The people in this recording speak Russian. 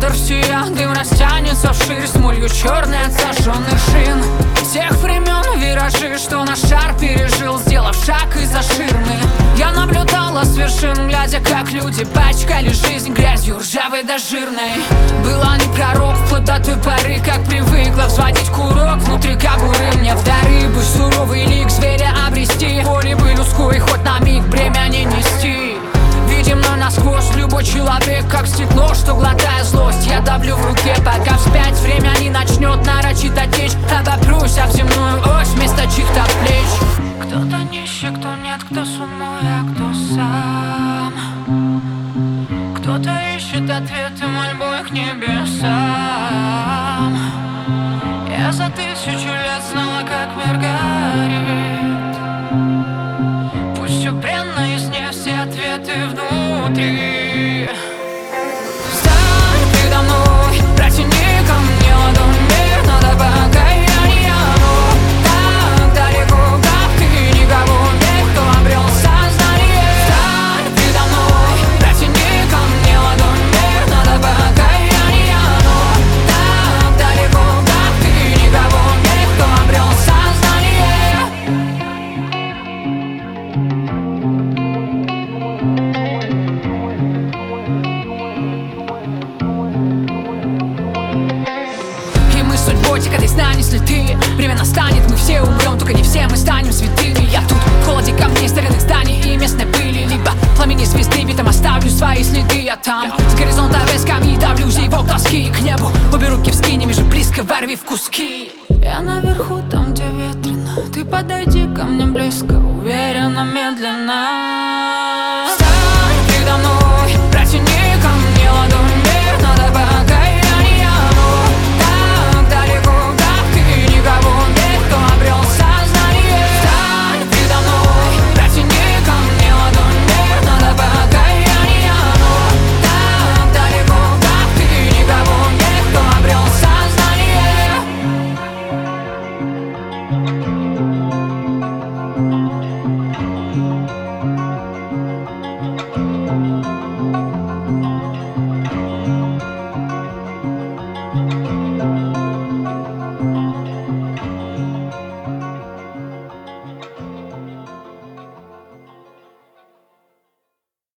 кадр сиян, дым растянется вширь, с молью черной от сожженных шин. Тех времен виражи, что наш шар пережил, сделав шаг из-за ширмы. Я наблюдала с вершин, глядя, как люди пачкали жизнь грязью ржавой да жирной. Была не пророк, вплоть до той поры, как привыкла взводить курок внутри кобуры. Мне в дары бы суровый лик зверя обрести, воли бы людской хоть на миг бремя не нести. Видимо насквозь любой человек, как стекло, что глотая злость я давлю в руке, пока вспять время не начнет нарочито течь. Обопрусь об земную ось вместо чьих-то плеч. Кто-то нищий, кто нет, кто с умой, а кто сам. Кто-то ищет ответы мольбой к небесам. Я за 1000 лет знала, как мир горит. Пусть все бренно, и сне все ответы внутри. Встань передо мной, протяни ко мне ладонь, мир надо покаяние. Но так далеко, как ты, никого нет, кто обрел сознание. Встань передо мной, протяни ко мне ладонь, мир надо покаяние. Но так далеко, как ты, никого нет, кто обрел сознание. Судьбой тяготы знаний следы. Время настанет, мы все умрем, только не все мы станем святыми. Я тут в холоде камней, старинных зданий и местной пыли. Либо пламени звезды, ведь там оставлю свои следы. Я там с горизонта без камней давлю зевок тоски к небу. Обе руки вскинем, же близко ворви в куски. Я наверху, там где ветрено, ты подойди ко мне близко.